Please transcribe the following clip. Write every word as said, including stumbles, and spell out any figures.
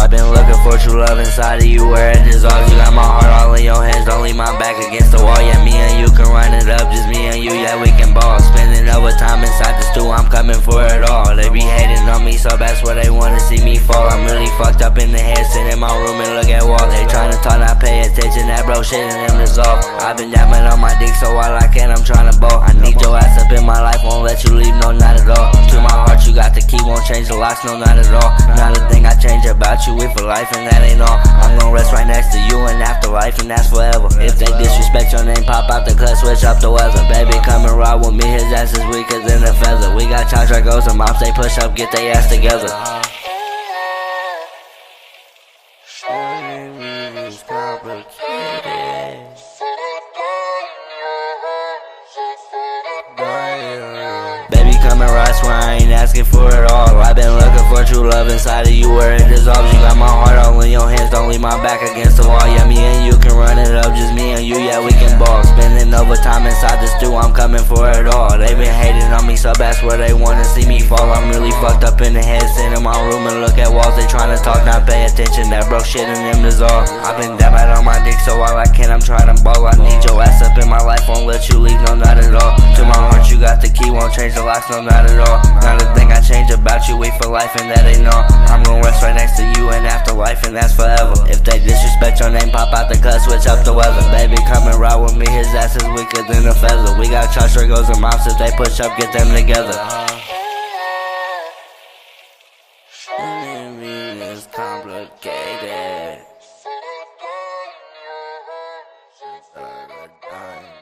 I've been looking for true love inside of you, where it dissolves. You got my heart all in your hands, don't leave my back against the wall. Yeah, me and you can run it up, just me and you, yeah, we can ball. Spending overtime inside the stew, I'm coming for it all. They be hating on me so bad, where they wanna see me fall. I'm really fucked up in the head, sit in my room and look at walls. They tryna talk, not pay attention, that bro shit and them dissolve. I've been dabbing on my dick, so while I can, I'm tryna ball. I need your ass up in my life, won't let you leave, no, not at all. To my heart, you got the key, won't change the locks, no, not at all. Not a thing I change about you, we for life, and that ain't all. I'm gon' rest right next to you in afterlife, and that's forever. If they disrespect your name, pop out the cut, switch up the weather. Baby, come and ride with me, his ass is weaker than a feather. We got chops, goes and mops, they push up, get they ass together. It's complicated. Baby, come and ride, swear I ain't asking for it all. I've been looking for true love inside of you, where it dissolves. You got my heart all in your hands, don't leave my back against the wall. Yeah, me and you can run it up, just me and you, yeah, we can ball. Spending overtime inside the stew, I'm coming for it all. They been hating on me so bad, where they wanna see me fall. I'm really fucked up in the head, sit in my room and look at walls. They tryna talk, not pay attention, that broke shit in them dissolve. I've been dabbing on my dick, so while I can, I'm tryna ball. I need your ass up in my life, won't let you leave, no, not at all. To my heart, you got the key, won't change the locks, no, not at all. Not a thing I change about you, we for life, and that ain't all. I'm gon' rest right next to you in afterlife, and that's forever. If they disrespect your name, pop out the cut, switch up the weather. Baby, come and ride with me, his ass is weaker than a feather. We got chops, goes and mops, if they push up, get them together. It's complicated.